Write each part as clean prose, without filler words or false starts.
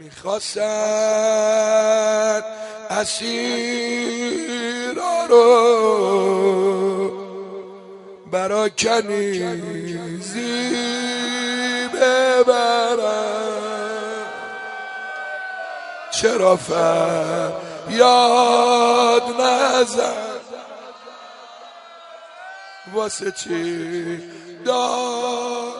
میخواستن اسیرا رو برا کنیزی ببرن، چرا فریاد نزد، واسه چی داد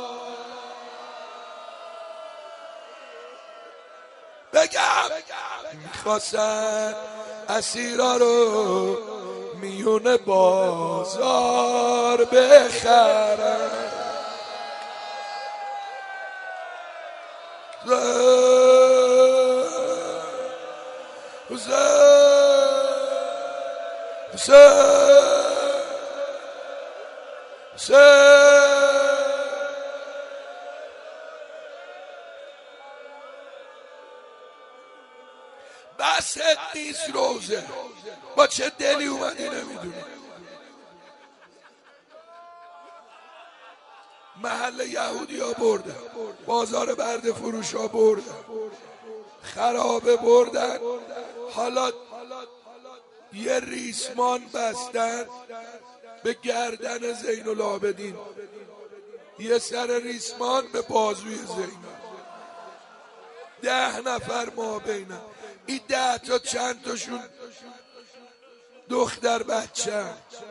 بگم. میخواستن اسیرا رو میون بازار بخرن، بست نیست روزه، با چه دلی اومدی نمیدونی. محل یهودی ها بردن، بازار برده فروش ها بردن، خرابه بردن، حالا یه ریسمان بستن به گردن زین العابدین، یه سر ریسمان به بازوی زین، 10 نفر ما بینم، این 10 تا چند تاشون دختر بچه.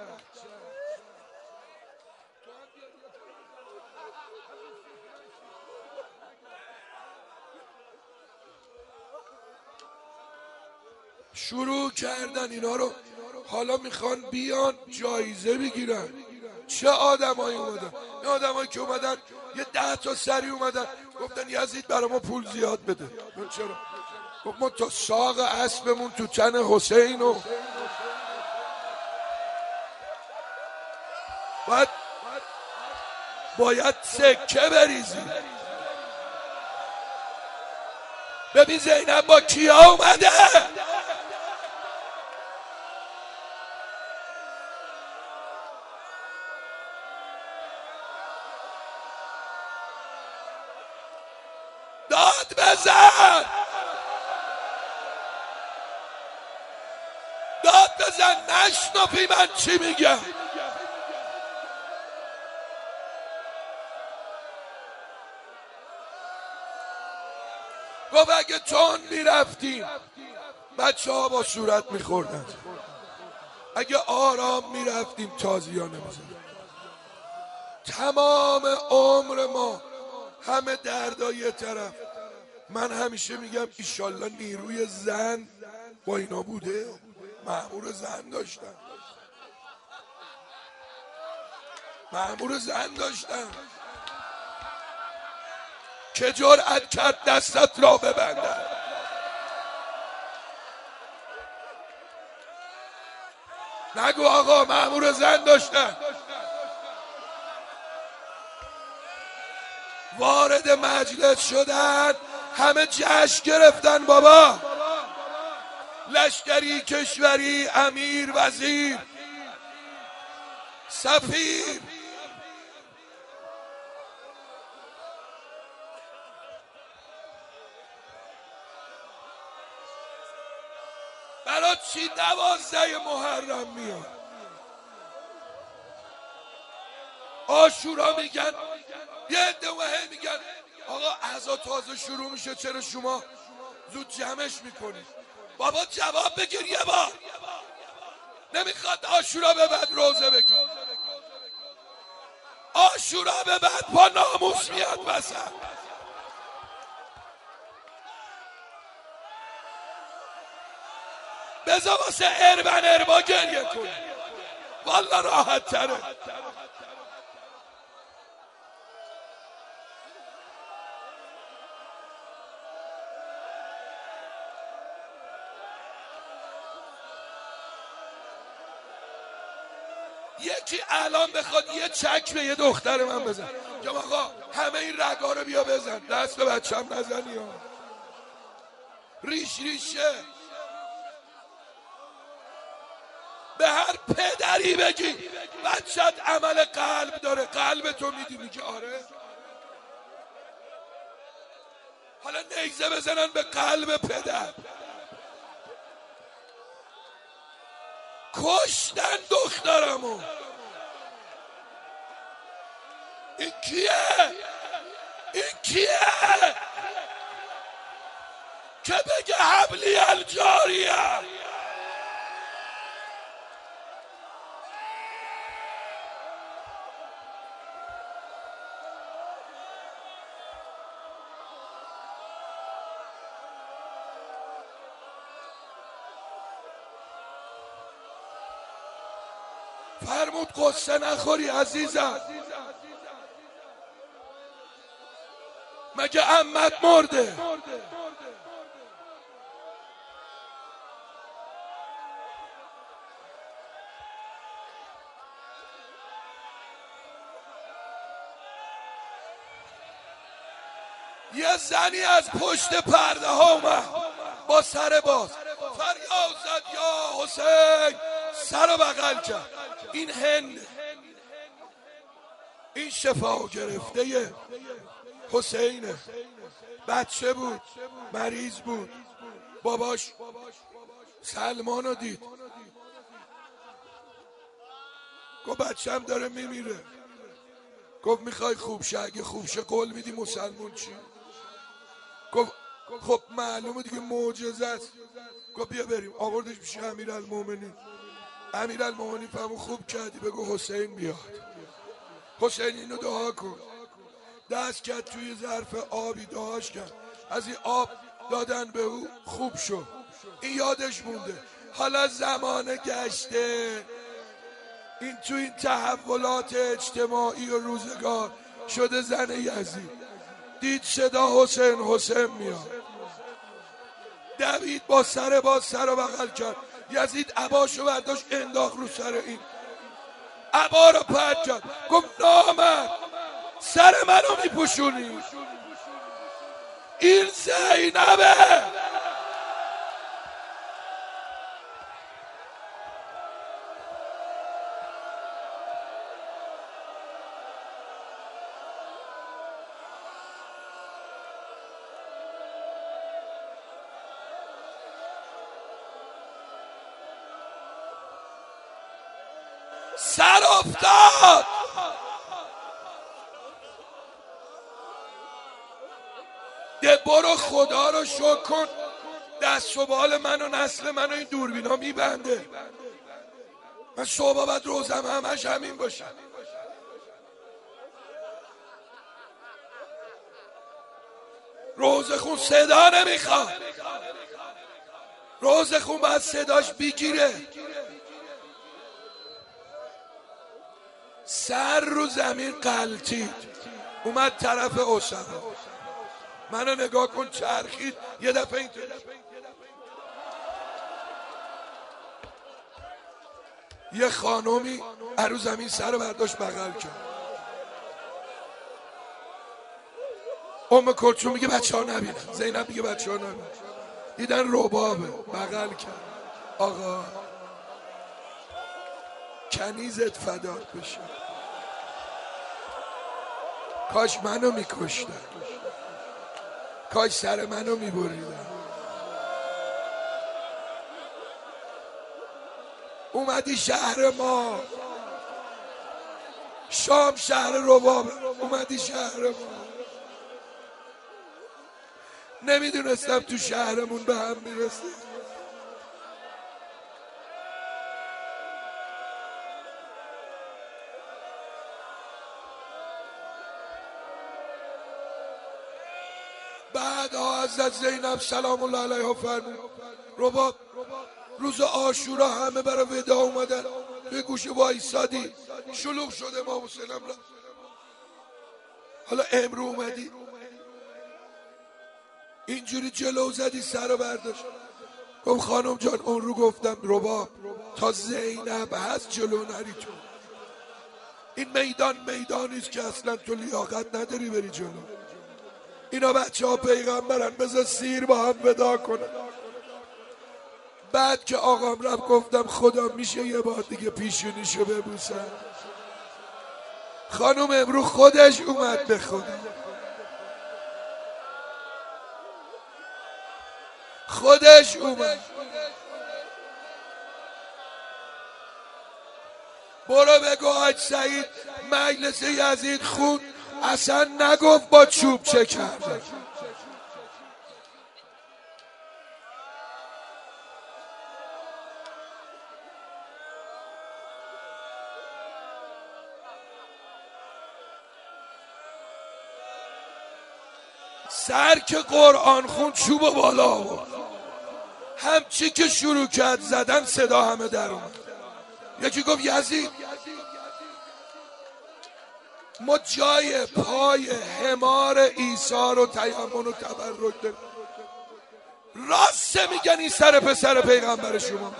شروع کردن اینا رو، حالا میخوان بیان جایزه بگیرن. چه آدمایی اومدن؟ این آدمایی که اومدن یه 10 تا سری اومدن گفتن یزید برای ما پول زیاد بده. من چرا؟ گفت ما تا ساق اسبمون تو تن حسین و باید سکه بریزی. ببین زینب با کیا اومده؟ داد بزن، داد بزن، نشنفی من چی میگم. گفت اگه تون میرفتیم بچه ها با صورت میخوردن، اگه آرام میرفتیم تازی ها نمیزن. تمام عمر ما همه دردای طرف. من همیشه میگم ایشالله نیروی زن با اینا بوده، مأمور زن داشتن، مأمور زن داشتن که جرأت کرد دستت را ببندن. نگو آقا مأمور زن داشتن. وارد مجلس شدن، همه جشن گرفتن بابا. لشکری، کشوری، امیر، وزیر، سفیر. برای چی 12 محرم میاد؟ عاشورا میگن، یه عده میگن آقا عزا تازه شروع میشه چرا شما زود جمعش میکنید؟ بابا جواب بگیر یه بار. نمیخواد عاشورا به بعد روزه بگیر، عاشورا به بعد با ناموس میاد وسط. بذار واسه اربا گریه کنی، والا راحت تره. یکی الان بخواد یه چک به یه دختر من بزن که آقا همه این رگا رو بیا بزن، دست به بچم نزنی ها، ریش ریشه. به هر پدری بگی بچت عمل قلب داره، قلب تو میدی، میگه آره. حالا نیزه بزنن به قلب پدر. کشتن دخترمو. این کیه؟ این کیه که بگه حبلی الجاریه؟ فرمود قصه نخوری عزیزم. مگه عمت مرده؟ یه زنی از پشت پرده ها اومد با سر باز فریاد زد یا حسین، سر بغل کرد. این هند، این شفا گرفته حسینه. بچه بود، مریض بود، باباش سلمانو دید، گفت بچه‌م داره میمیره. گفت میخوای خوب شه؟ اگه خوب شه قول میدی مسلمون چی؟ گفت خب معلومه دیگه معجزه است. گفت بیا بریم. آوردش پیش امیرالمومنین. امیرالمومنین فهمون خوب کردی، بگو حسین بیاد. حسین اینو دعا کن. دست کرد توی ظرف آبی دعاش کرد، از این آب دادن به او، خوب شد. این یادش مونده. حالا زمانه گشته، این تو این تحولات اجتماعی و روزگار شده زن یزید. دید صدا حسین حسین میاد، دوید با سر باز سر رو بغل کرد. یزید عباشو برداشت انداخت رو سر این، عبا رو پرد کرد. گفت نامرد، سر منو میپوشونی؟ این زینبه. سر افتاد. ده برو خدا رو شکر کن، دست و بال من و نسل من و این دوربینا میبنده. من صبح بعد روزم همش همین باشه. روزخون صدا نمیخواد، روزخون باید صداش بگیره. سر رو زمین قلتید، اومد طرف اسما. منو نگاه کن، چرخید یه دفعه این یه خانومی رو زمین سر رو برداشت بغل کرد. ام کلثوم میگه بچه ها نبینن، زینب میگه بچه ها نبینن. دیدن ربابه، بغل کرد. آقا کنیزت فدات بشه، کاش منو میکشتن، کاش سر منو میبریدن. اومدی شهر ما، شام شهر رباب، اومدی شهر ما. نمیدونستم تو شهرمون به هم میرسیم. بعدها حضرت زینب سلام الله علیها فرمود رباب روز عاشورا همه برای ودا اومدن، به گوشه وایسادی، شلوغ شده امام حسین هم رفت. حالا امرو اومدی اینجوری جلو زدی، سر برداشت. گفت خانم جان اون رو گفتم رباب تا زینب هست جلو نری تو. این میدان میدانیست که اصلا تو لیاقت نداری بری جلو. اینا بچه ها پیغمبرن، بذار سیر با هم ودا کنن. بعد که آقام رفت گفتم خدا میشه یه بار دیگه پیشونیشو ببوسم؟ خانم امرو خودش اومد به خودم. خودش اومد. برو بگو حاج سعید مجلس یزید خون اصلا نگفت با چوب چه کرده. سر که قرآن خون چوب بالا آورد، همچی که شروع کرد زدن صدا همه در اومد. یکی گفت یزید ما جای پای حمار عیسی رو تیمم و تبرک داریم. راست میگن این سر پسر پیغمبر شما.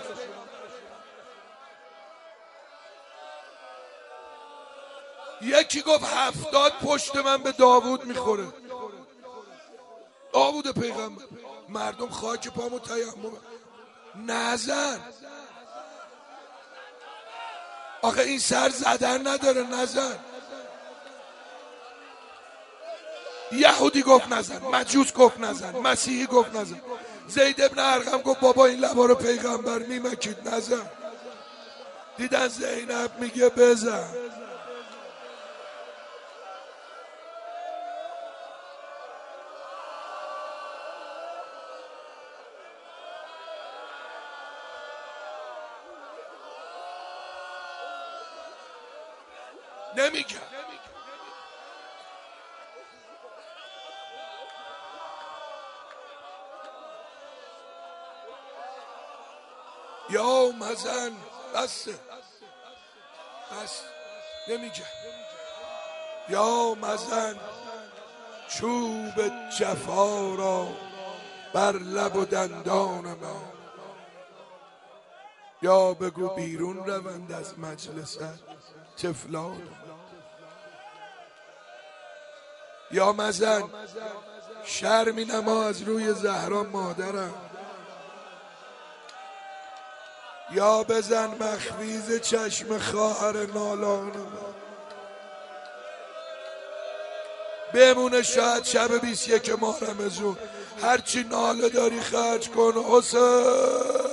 یکی گفت 70 پشت من به داوود میخوره. داوود پیغمبر. مردم خاک پامو تیمم نزن. آخه این سر زدن نداره، نزن. یهودی گفت نزن، مجوس گفت نزن، مسیحی گفت نزن، زید ابن ارقم گفت بابا این لبا رو پیغمبر میمکید نزن. دیدن زینب میگه بزن. نمیگه. یا مزن بسته بس نمیگه. یا مزن چوب جفا را بر لب و دندان ما. یا بگو بیرون روند از مجلست طفلان. یا مزن شرمی نما از روی زهرا مادرم. یا بزن مخویز چشم خواهر نالانم. بمونه شاید شب 21 ماه رمضان هرچی ناله داری خرج کن حسین.